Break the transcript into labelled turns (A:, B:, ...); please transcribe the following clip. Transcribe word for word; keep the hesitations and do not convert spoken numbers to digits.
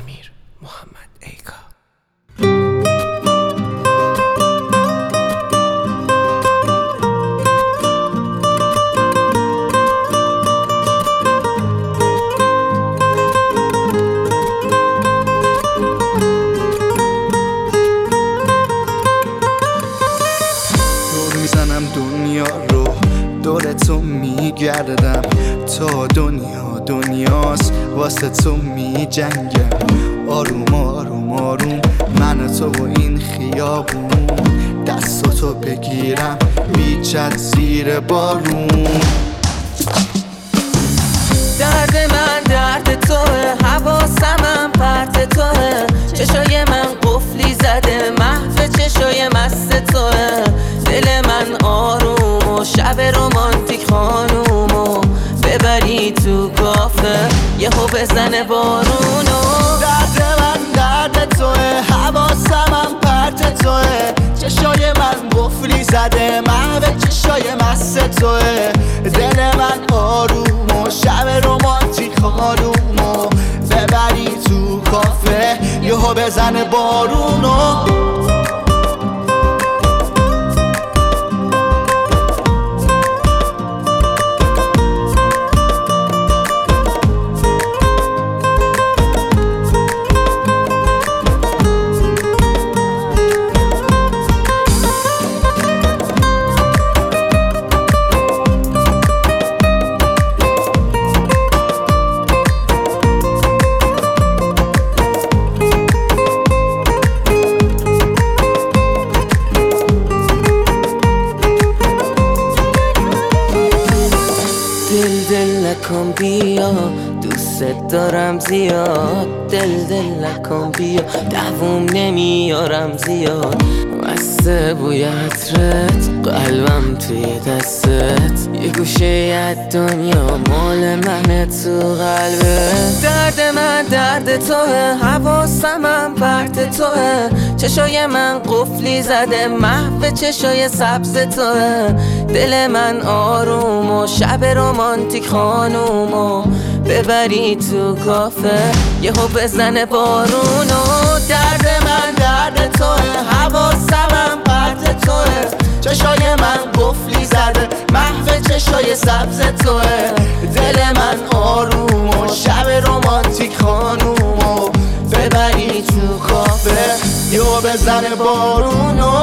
A: امیر محمد ایکا.
B: میزنم دنیا رو دور تو میگردم، تا دنیا دنیاست واسه تو میجنگم. آروم آروم آروم من تو و این خیابون، دستاتو بگیرم بیچت زیر بارون.
C: درد من درد توه، حواسمم پرت توه، چشای من قفلی زده محو چشای مست توه. دل من آروم و شب رومانتیک خانومو ببری تو کافه یهو بزنه بارونو.
B: درد من درد توه، حواسمم پرت توه، چشای من قفلی زده محو چشای مست توه. دل من آروم و شب رومانتیک خانومو ببری تو کافه یهو بزنه بارونو.
C: دل دل نکن بیا دوست دارم زیاد، دل دل نکن بیا دووم نمیارم زیاد. مست بوی عطرت قلبم توی دستت، یه گوشه از دنیا مال منه تو قلبت. درد من درد توه، حواسمم پرت توه، چشای من قفلی زده محو چشای سبز توه. دل من آروم و شب رومانتیک خانومو ببری تو کافه یهو بزنه بارونو. درد من درد توه، حواسمم پرت توه، چشای من قفلی زده محو چشای سبز توه. دل من آروم و شب رومانتیک خانومو ببری تو کافه یهو بزنه بارونو.